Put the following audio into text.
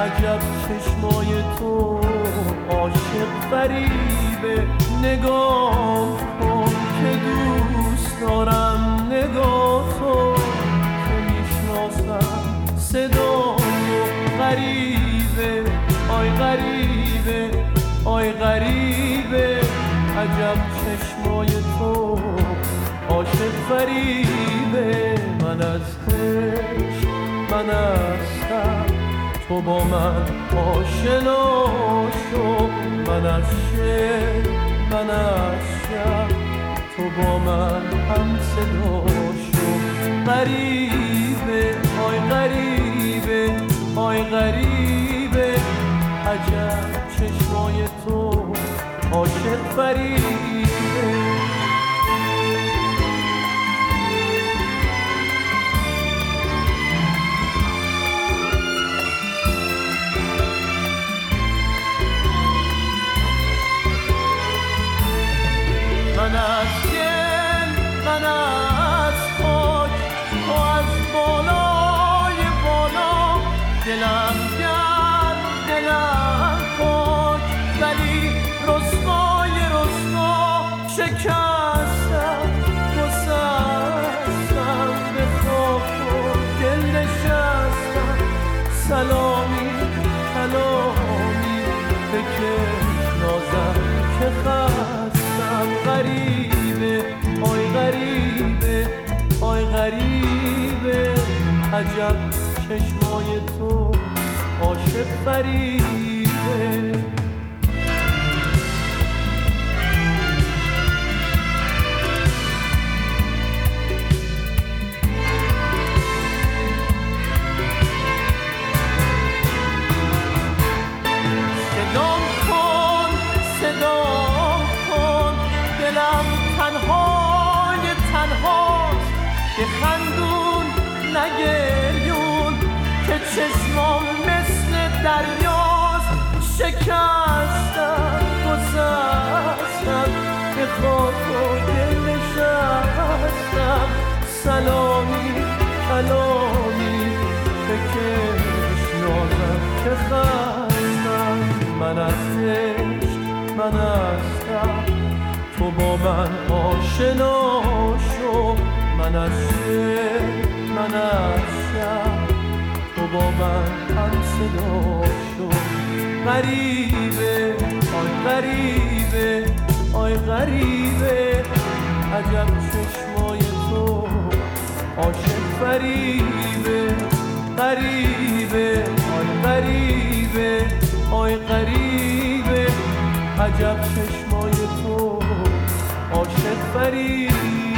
عجب چشمای تو عاشق فریبه. نگاه کن که دوست دارم نگاه تو که میشناسم صدا تو. غریبه آی غریبه آی غریبه عجب چشمای تو عاشق فریبه. من از عشق من هستم تو با من آشنا شو. من از شب من از شب تو با من هم صدا شو. غریبه آی غریبه آی غریبه عجب چشمای تو عاشق فریبه. من از گل من از خاک تو از بالای بالا. دلم گرم دلم پاک ولی رسوای رسوا. شکستم گسستم به خاک و گل نشستم. سلامی کلامی بکش نازم که خستم. غریبه آی غریبه آی غریبه عجب چشمای تو عاشق فریبه. بخندون نگریون که چشمام مثل دریاست. شکستم گسستم به خاک و دل نشستم. سلامی کلامی بکش نازم که خستم. من از عشق من هستم تو با من آشنا شو. من از شب من از شب تو با من هم صدا شو. غریبه آی غریبه آی غریبه عجب چشمای تو عاشق فریبه. غریبه آی غریبه آی غریبه عجب چشمای تو عاشق فریبه.